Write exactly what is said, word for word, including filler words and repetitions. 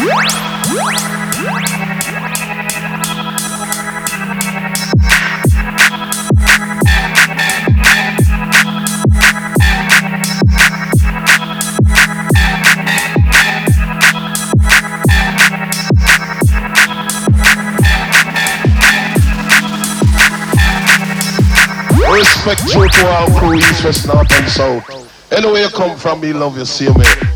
Respect you to our crew, East, West, North and South. Anywhere you come from, me love you, see me.